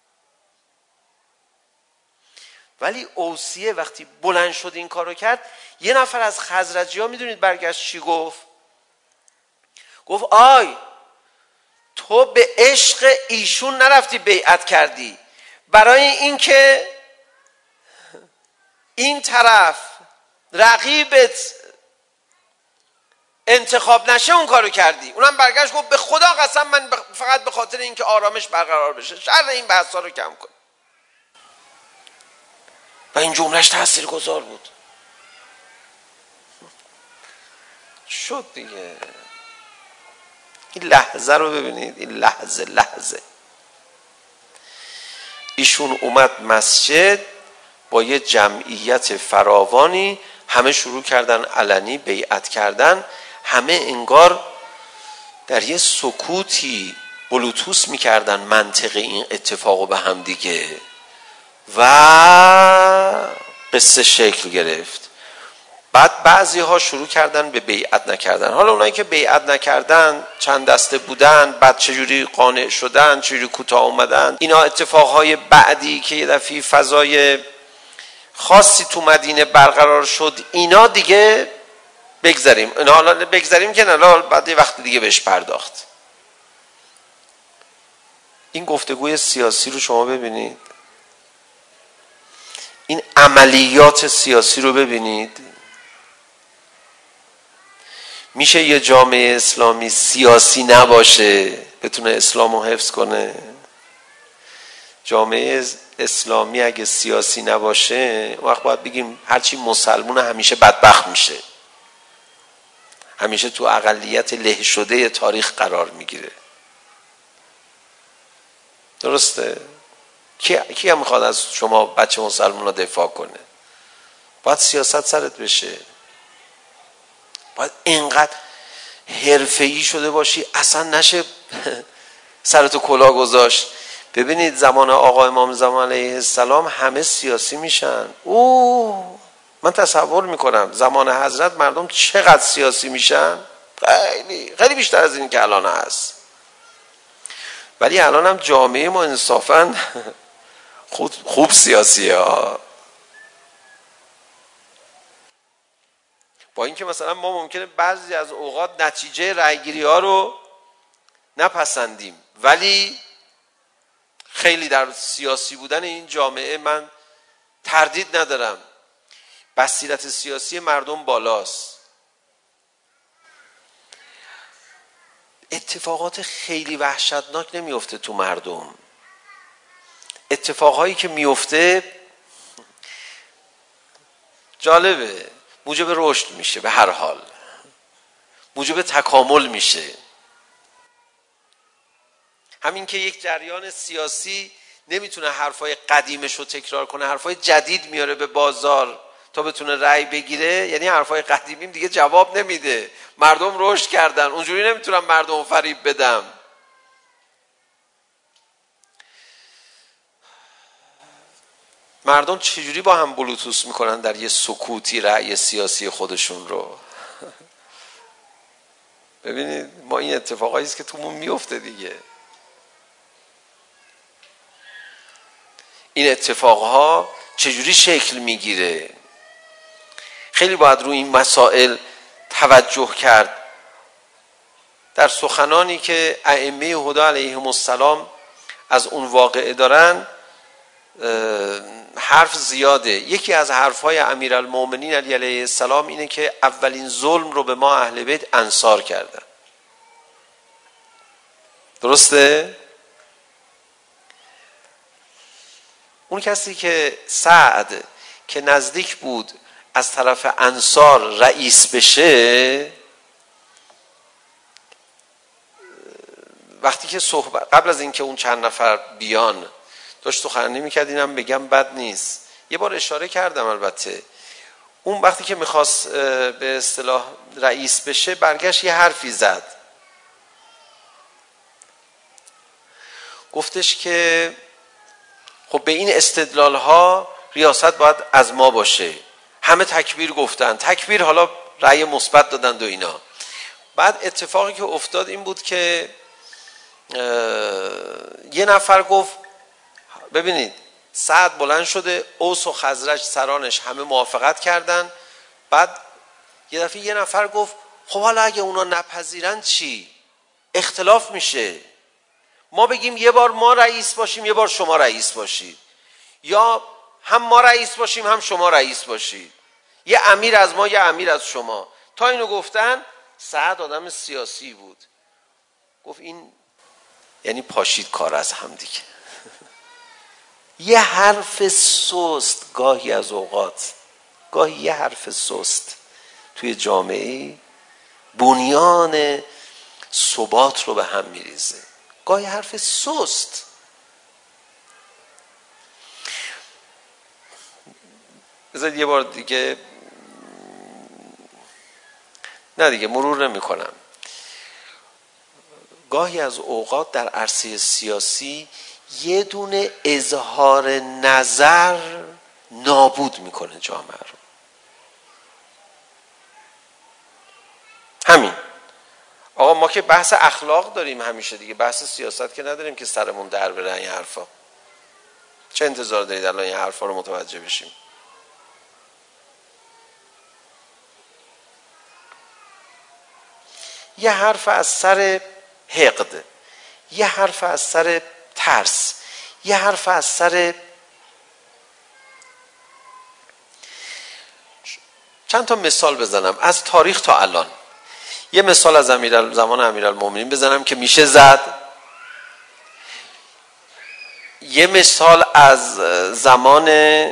ولی اوسیه وقتی بلند شد این کارو کرد، یه نفر از خزرجی ها میدونید برگشت چی گفت؟ گفت آی تو به عشق ایشون نرفتی بیعت کردی، برای اینکه این طرف رقیبت انتخاب نشه اون کارو کردی. اونم برگشت گفت به خدا قسم من فقط به خاطر اینکه آرامش برقرار بشه شر این بحثا رو کم کن. و این جملهش تاثیرگذار بود. شد دیگه. این لحظه رو ببینید، این لحظه ایشون اومد مسجد با یه جمعیت فراوانی، همه شروع کردن علنی بیعت کردن. همه انگار در یه سکوتی بلوتوس میکردن منطق این اتفاقو به هم دیگه و قصه شکل گرفت. بعد بعضی ها شروع کردن به بیعت نکردن. حالا اونایی که بیعت نکردن چند دسته بودن، بعد چجوری قانع شدن، چجوری کوتاه اومدن، اینا اتفاقهای بعدی که یه دفعه فضای خاصی تو مدینه برقرار شد، اینا دیگه بگذاریم. اینا حالا بگذاریم که نه، بعد یه وقت دیگه بهش پرداخت. این گفتگوی سیاسی رو شما ببینید، این عملیات سیاسی رو ببینید. میشه یه جامعه اسلامی سیاسی نباشه بتونه اسلامو حفظ کنه؟ جامعه اسلامی اگه سیاسی نباشه وقت باید بگیم هرچی مسلمون همیشه بدبخت میشه، همیشه تو اقلیت له شده تاریخ قرار میگیره. درسته؟ کی هم میخواد از شما بچه مسلمان رو دفاع کنه؟ باید سیاست سرت بشه، باید اینقدر حرفه‌ای شده باشی اصلا نشه سرتو کلاه گذاشت. ببینید زمان آقا امام زمان علیه السلام همه سیاسی میشن. من تصور میکنم زمان حضرت مردم چقدر سیاسی میشن، خیلی بیشتر از این که الان هست. ولی الان هم جامعه ما انصافاً خوب سیاسیه ها. با اینکه مثلا ما ممکنه بعضی از اوقات نتیجه رأیگیری ها رو نپسندیم، ولی خیلی در سیاسی بودن این جامعه من تردید ندارم، بصیرت سیاسی مردم بالاست. اتفاقات خیلی وحشتناک نمیفته تو مردم. اتفاقهایی که میفته جالبه، موجب رشد میشه، به هر حال موجب تکامل میشه. همین که یک جریان سیاسی نمیتونه حرفای قدیمش رو تکرار کنه، حرفای جدید میاره به بازار تا بتونه رأی بگیره، یعنی حرفای قدیمیم دیگه جواب نمیده. مردم رشد کردن، اونجوری نمیتونم مردم رو فریب بدم. مردم چجوری با هم بلوتوث میکنن در یه سکوتی رأی سیاسی خودشون رو؟ ببینید ما این اتفاقایی است که تومون میفته دیگه. این اتفاقها چجوری شکل میگیره؟ خیلی باید روی این مسائل توجه کرد. در سخنانی که ائمه هدی علیهم السلام از اون واقعه دارن حرف زیاده. یکی از حرفهای امیرالمومنین علی علیه السلام اینه که اولین ظلم رو به ما اهل بیت انصار کردن. درسته؟ اون کسی که سعد که نزدیک بود از طرف انصار رئیس بشه، وقتی که صحبت قبل از اینکه اون چند نفر بیان داشت سخنرانی میکرد، اینم بگم بد نیست، یه بار اشاره کردم البته، اون وقتی که میخواست به اصطلاح رئیس بشه برگشت یه حرفی زد، گفتش که خب به این استدلال ها ریاست باید از ما باشه. همه تکبیر گفتن، تکبیر، حالا رأی مثبت دادند و اینا. بعد اتفاقی که افتاد این بود که یه نفر گفت ببینید سعد بلند شده، اوس و خزرج سرانش همه موافقت کردن. بعد یه دفعه یه نفر گفت خب حالا اگه اونا نپذیرن چی؟ اختلاف میشه. ما بگیم یه بار ما رئیس باشیم، یه بار شما رئیس باشید، یا هم ما رئیس باشیم هم شما رئیس باشید، یه امیر از ما یه امیر از شما. تا اینو گفتن سعد آدم سیاسی بود، گفت این یعنی پاشید کار از هم دیگه. یه حرف سست گاهی از اوقات، گاهی یه حرف سست توی جامعه بنیان ثبات رو به هم میریزه. گاهی حرف سست. بذارید یه بار دیگه، نه دیگه مرور نمی کنم. گاهی از اوقات در عرصه سیاسی یه دونه اظهار نظر نابود میکنه جامعه رو. همین. آقا ما که بحث اخلاق داریم همیشه دیگه، بحث سیاست که نداریم که سرمون در بره این حرفا. چه انتظار دارید الان این حرفا رو متوجه بشیم؟ یه حرف از سر حقد، یه حرف از سر ترس، یه حرف از سر چند تا مثال بزنم از تاریخ تا الان. یه مثال از زمان امیرالمومنین بزنم که میشه زد. یه مثال از زمان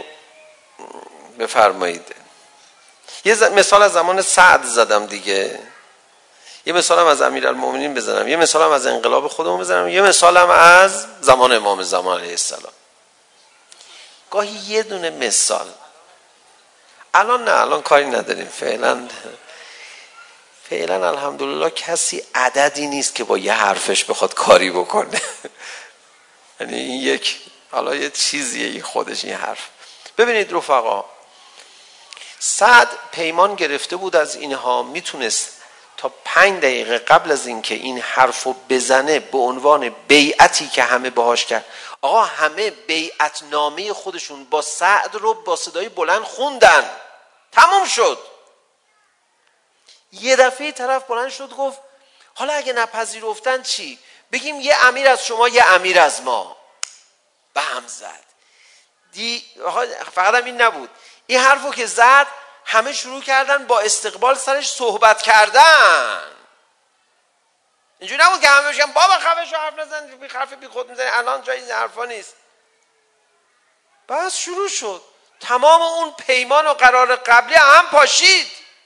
بفرمایید، یه مثال از زمان سعد زدم دیگه، یه مثالم از امیرالمومنین بزنم، یه مثالم از انقلاب خودمون بزنم، یه مثالم از زمان امام زمان علیه السلام. گاهی یه دونه مثال. الان نه، الان کاری نداریم، فعلا الحمدلله کسی عددی نیست که با یه حرفش بخواد کاری بکنه. یعنی این یک حالا یه چیزیه این خودش این حرف. ببینید رفقا، سعد پیمان گرفته بود از اینها، میتونست تا 5 دقیقه قبل از اینکه این حرفو بزنه به عنوان بیعتی که همه باهاش کرد، آقا همه بیعت نامه خودشون با سعد رو با صدای بلند خوندن، تموم شد. یه دفعه طرف بلند شد گفت حالا اگه نپذیرفتن چی؟ بگیم یه امیر از شما یه امیر از ما. به هم زد. فقط هم این نبود، این حرفو که زد همه شروع کردن با استقبال سرش صحبت کردن. اینجوری نبود که همه بگن بابا خفه شو، حرف نزن، حرف بی خود میزنی، الان جای این حرفا نیست. بس شروع شد، تمام اون پیمان و قرار قبلی هم پاشید.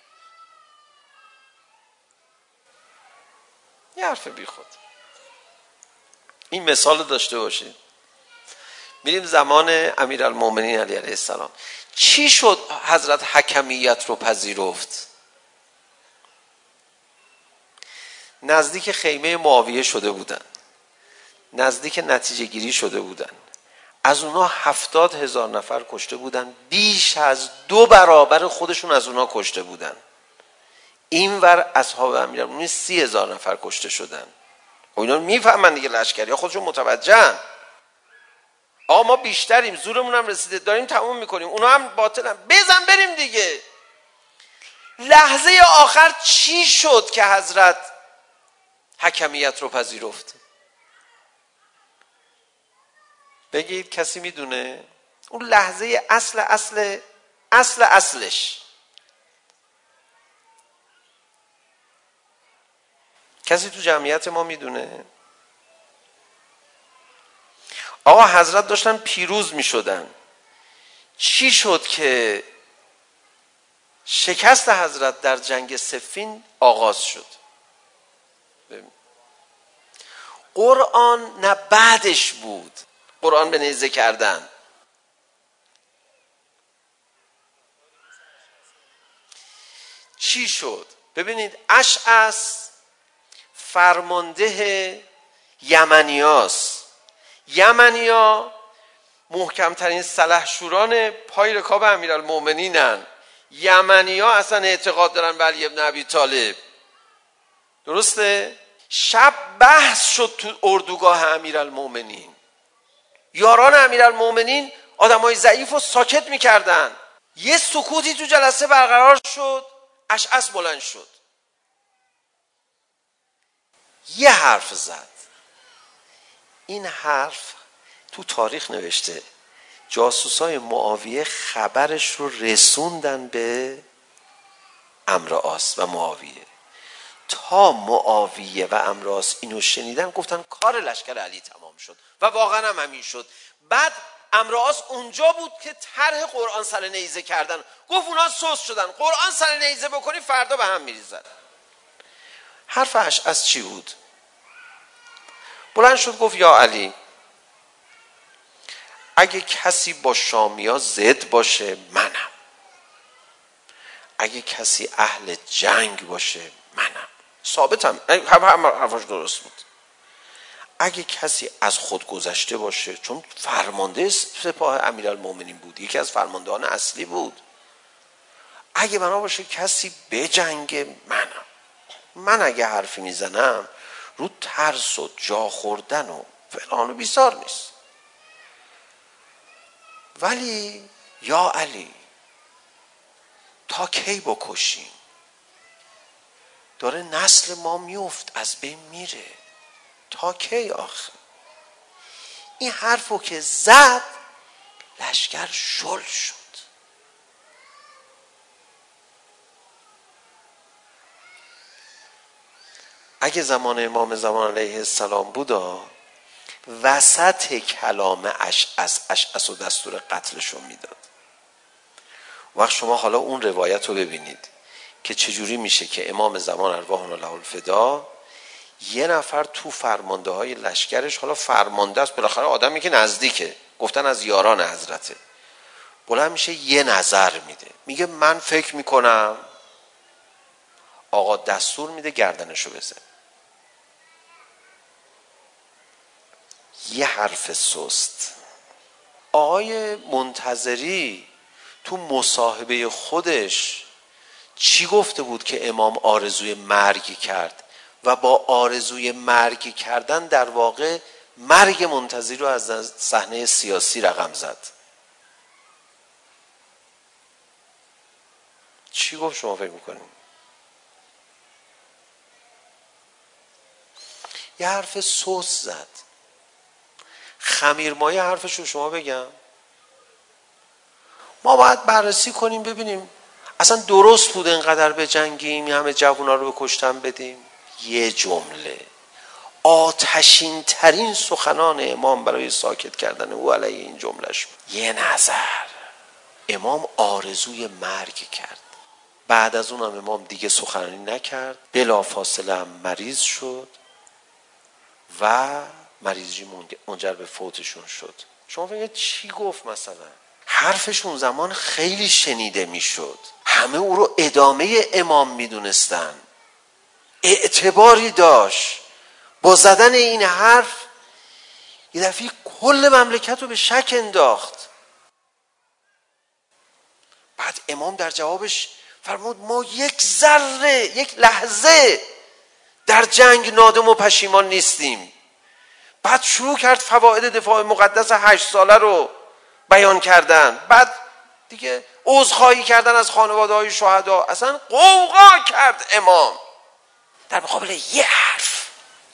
یه حرف بی خود. این مثال داشته باشید. میریم زمان امیرالمومنین علی علیه السلام. چی شد حضرت حکمیت رو پذیرفت؟ نزدیک خیمه معاویه شده بودن، نزدیک نتیجه گیری شده بودن. از اونا 70,000 نفر کشته بودن، بیش از 2 برابر خودشون از اونا کشته بودن. اینور اصحاب امیرالمومنین 30,000 نفر کشته شدن. اینا میفهمن دیگه، لشکری ها خودشون متوجهن. آقا ما بیشتریم، زورمون هم رسیده، داریم تموم میکنیم، اونا هم باطلن، بزن بریم دیگه. لحظه آخر چی شد که حضرت حکمیت رو پذیرفت؟ بگید کسی میدونه؟ اون لحظه اصلش کسی تو جمعیت ما میدونه؟ آقا حضرت داشتن پیروز می شدن. چی شد که شکست حضرت در جنگ صفین آغاز شد؟ قرآن نه بعدش بود، قرآن به نیزه کردن. چی شد؟ ببینید اشعث فرمانده یمنیاست. یمنیا محکمترین سلحشوران پای رکاب امیرالمومنینن. یمنیا اصلا اعتقاد دارن به علی ابن ابی طالب. درسته؟ شب بحث شد تو اردوگاه امیرالمومنین. یاران امیرالمومنین آدمای ضعیف رو ساکت میکردن. یه سکوتی تو جلسه برقرار شد، اشعث بلند شد، یه حرف زد. این حرف تو تاریخ نوشته جاسوسای معاویه خبرش رو رسوندن به عمرو عاص و معاویه. تا معاویه و عمرو عاص اینو شنیدن گفتن کار لشکر علی تمام شد و واقعا هم همین شد. بعد عمرو عاص اونجا بود که طرح قرآن سر نیزه کردن، گفت اونا سوس شدن، قرآن سر نیزه بکنی فردا به هم میریزن. حرفش از چی بود؟ بلند شد گفت یا علی، اگه کسی با شامیا ضد باشه منم، اگه کسی اهل جنگ باشه منم. ثابتم، حرفش درست بود. اگه کسی از خود گذشته باشه، چون فرمانده سپاه امیرالمومنین بود، یکی از فرماندهان اصلی بود، اگه بنا باشه کسی بجنگه منم. من اگه حرفی میزنم رو ترس و جا خوردن و فلان و بیسار نیست. ولی یا علی تا کی بکشیم؟ داره نسل ما میفت، از بین میره. تا کی آخه؟ این حرفو که زد لشکر شل شد. اگه زمان امام زمان علیه السلام بودا، وسط کلام اشعث و دستور قتلشو میداد. وقت شما حالا اون روایت رو ببینید که چجوری میشه که امام زمان ارواحنا له الفدا یه نفر تو فرمانده های لشکرش، حالا فرمانده است بالاخره آدمی که نزدیکه، گفتن از یاران حضرته، بلند میشه یه نظر میده، میگه من فکر میکنم. آقا دستور میده گردنشو بزن. یه حرف سست. آقای منتظری تو مصاحبه خودش چی گفته بود که امام آرزوی مرگ کرد و با آرزوی مرگ کردن در واقع مرگ منتظر رو از صحنه سیاسی رقم زد؟ چی گفت شما فکر میکنید؟ یه حرف سوس زد. خمیرمایه حرفش رو شما بگم، ما باید بررسی کنیم ببینیم اصلا درست بود انقدر به جنگیم، همه جوونا رو به کشتن بدیم. یه جمله، آتشین ترین سخنان امام برای ساکت کردن او علیه این جملهش بود. یه نظر، امام آرزوی مرگ کرد. بعد از اونم امام دیگه سخنرانی نکرد، بلافاصله هم مریض شد و مریضی منجر به فوتشون شد. شما فکر چی گفت؟ مثلا حرفش اون زمان خیلی شنیده میشد، همه او رو ادامه امام میدونستن، اعتباری داشت. با زدن این حرف یه دفعه کل مملکت رو به شک انداخت. بعد امام در جوابش فرمود ما یک ذره، یک لحظه در جنگ نادم و پشیمان نیستیم. بعد شروع کرد فواید دفاع مقدس 8 ساله رو بیان کردن، بعد دیگه عذرخواهی کردن از خانواده های شهدا. اصلا قوقا کرد امام در مقابل یه حرف.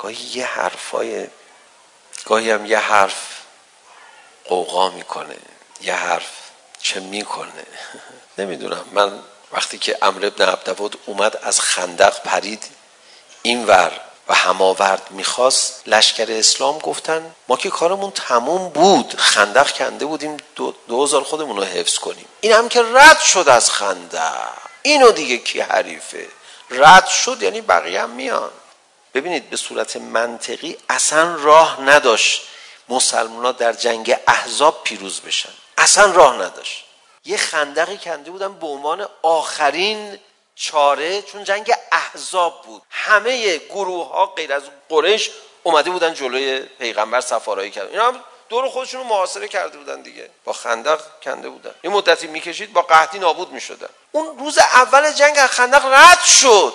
گاهی هم یه حرف قوقا میکنه، یه حرف چه میکنه نمیدونم. من وقتی که عمرو بن عبدود اومد از خندق پرید اینور و هماورد میخواست لشکر اسلام، گفتن ما که کارمون تموم بود، خندق کنده بودیم 2000 خودمون رو حفظ کنیم. این هم که رد شد از خندق، اینو دیگه کی حریفه؟ رد شد یعنی بقیه هم میان. ببینید به صورت منطقی اصلا راه نداشت مسلمان‌ها در جنگ احزاب پیروز بشن، اصلا راه نداشت. یه خندقی کنده بودن به عنوان آخرین چاره، چون جنگ احزاب بود، همه گروه ها غیر از قریش اومده بودن جلوی پیغمبر صفارایی کردن. اینا هم دور خودشون رو محاصره کرده بودن دیگه، با خندق کنده بودن. یه مدتی میکشید با قحطی نابود میشدن. اون روز اول جنگ از خندق رد شد،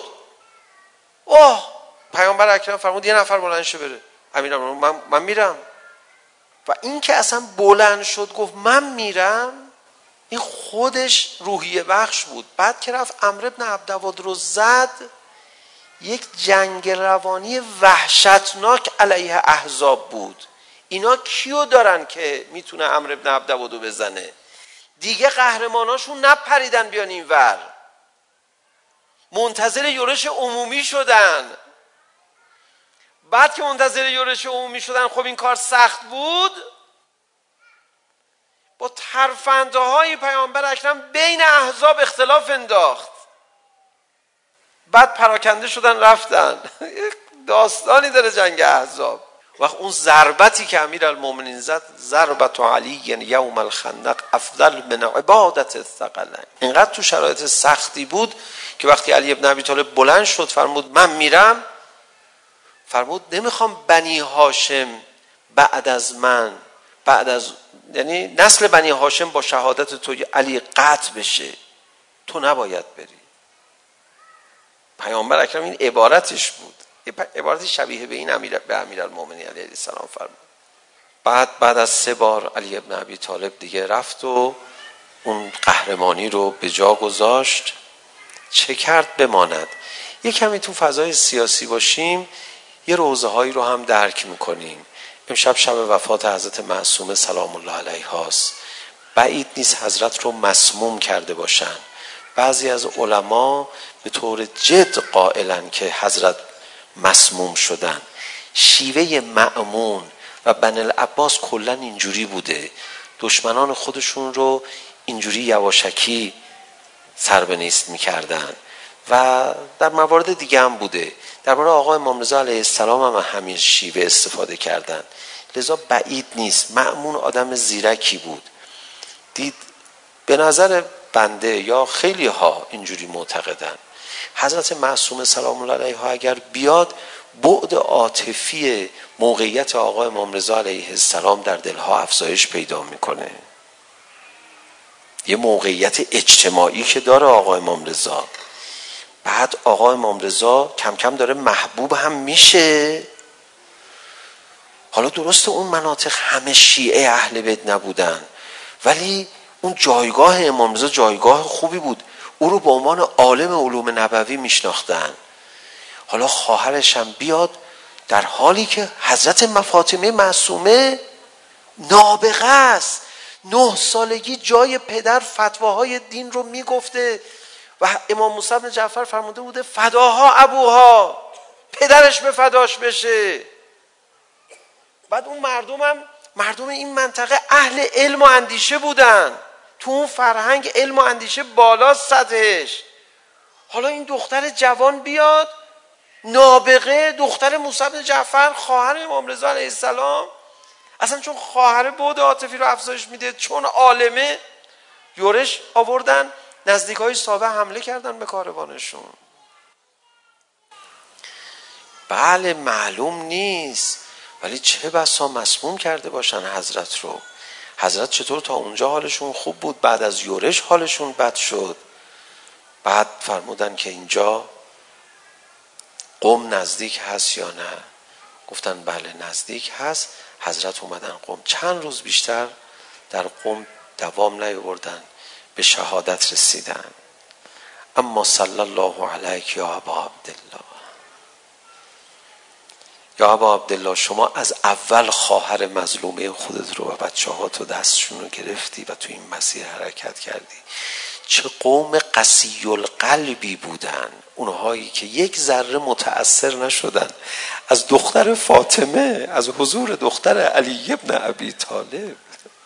پیامبر اکرم فرمود یه نفر بلند شه بره. امیرالمومنین من میرم. و این که اصلا بلند شد گفت من میرم، این خودش روحیه بخش بود. بعد که رفت عمرو بن عبدود رو زد، یک جنگ روانی وحشتناک علیه احزاب بود. اینا کیو دارن که میتونه عمرو بن عبدود رو بزنه؟ دیگه قهرماناشون نپریدن بیان این ور، منتظر یورش عمومی شدن. بعد که منتظر یورش عمومی شدن، خب این کار سخت بود. با ترفندهای پیامبر اکرم بین احزاب اختلاف انداخت، بعد پراکنده شدن رفتن. داستانی داره جنگ احزاب. وقت اون ضربتی که امیرالمومنین زد، ضربت علی یوم الخندق افضل من عبادت الثقلین، اینقدر تو شرایط سختی بود که وقتی علی ابن ابی طالب بلند شد فرمود من میرم، فرمود نمیخوام بنی هاشم بعد از یعنی نسل بنی هاشم با شهادت تو علی قطع بشه، تو نباید بری. پیامبر اکرم این عبارتش بود، عبارت شبیه به این امیرالمومنین علیه السلام فرمود. بعد از 3 بار علی ابن ابی طالب دیگه رفت و اون قهرمانی رو به جا گذاشت. چه کرد بماند. یه کمی تو فضای سیاسی باشیم، یه روزه هایی رو هم درک میکنیم. امشب شب وفات حضرت معصومه سلام الله علیها است. بعید نیست حضرت رو مسموم کرده باشن. بعضی از علما به طور جد قائلن که حضرت مسموم شدن. شیوه مأمون و بنی العباس کلن اینجوری بوده، دشمنان خودشون رو اینجوری یواشکی سر به نیست میکردن و در موارد دیگه هم بوده. درباره آقا امام رضا علیه السلام هم همین شیوه استفاده کردن. لذا بعید نیست. مأمون آدم زیرکی بود. دید به نظر بنده یا خیلی ها اینجوری معتقدن حضرت معصومه سلام الله علیها اگر بیاد، بعد عاطفی موقعیت آقا امام رضا علیه السلام در دلها افزایش پیدا میکنه. یه موقعیت اجتماعی که داره آقا امام رضا، بعد آقا امام رضا کم کم داره محبوب هم میشه. حالا درسته اون مناطق همه شیعه اهل بیت نبودن، ولی اون جایگاه امام رضا جایگاه خوبی بود، او رو به عنوان عالم علوم نبوی میشناختن. حالا خواهرش هم بیاد در حالی که حضرت فاطمه معصومه نابغه است، 9 سالگی جای پدر فتواهای دین رو میگفته و امام موسی بن جعفر فرموده بوده فداها ابوها، پدرش به فداش بشه. بعد اون مردم این منطقه اهل علم و اندیشه بودن، تو اون فرهنگ علم و اندیشه بالا سطحش. حالا این دختر جوان بیاد نابغه، دختر موسی بن جعفر خواهر امام رضا علیه السلام، اصلا چون خواهر بعد عاطفی رو افزایش میده، چون عالمه، یورش آوردن نزدیکای ساوه حمله کردن به کاروانشون. بله معلوم نیست، ولی چه بسا مسموم کرده باشن حضرت رو. حضرت چطور تا اونجا حالشون خوب بود، بعد از یورش حالشون بد شد. بعد فرمودن که اینجا قم نزدیک هست یا نه؟ گفتن بله نزدیک هست. حضرت اومدن قم، چند روز بیشتر در قم دوام نیاوردن، به شهادت رسیدن. اما صلی الله علیک یا ابا عبدالله، یا ابا عبدالله، شما از اول خواهر مظلومه خودت رو و بچه ها تو دستشون رو گرفتی و تو این مسیر حرکت کردی. چه قوم قسی القلبی بودن اونهایی که یک ذره متأثر نشدن از دختر فاطمه، از حضور دختر علی ابن ابی طالب.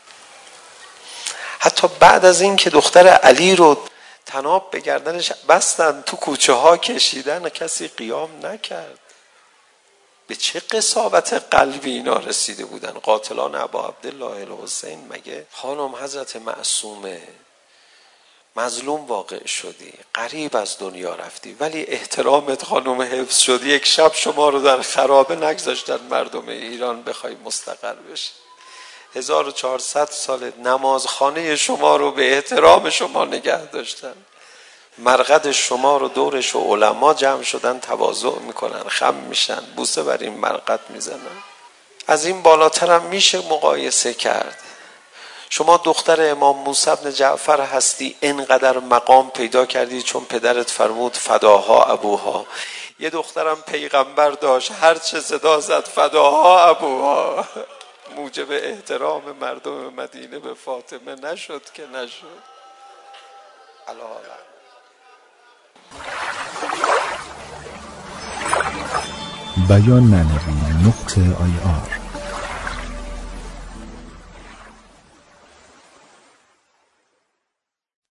حتی بعد از این که دختر علی رو طناب به گردنش بستن، تو کوچه ها کشیدن، کسی قیام نکرد. به چه قساوت قلبی اینا رسیده بودن قاتلان ابا عبدالله الحسین. مگه خانم حضرت معصومه مظلوم واقع شدی، غریب از دنیا رفتی، ولی احترامت خانم حفظ شد. یک شب شما رو در خرابه نگذاشتن مردم ایران بخوای مستقر بشه. 1400 سال نمازخانه شما رو به احترام شما نگه داشتن. مرقد شما رو دورش و علما جمع شدن تواضع میکنن، خم میشن، بوسه بر این مرقد میزنن. از این بالاتر هم میشه مقایسه کرد. شما دختر امام موسی بن جعفر هستی، اینقدر مقام پیدا کردی چون پدرت فرمود فداها ابوها. یه دخترم پیغمبر داشت، هر چه صدا زد فداها ابوها. موجب احترام مردم مدینه به فاطمه نشد که نشد. بیان معنوی .ir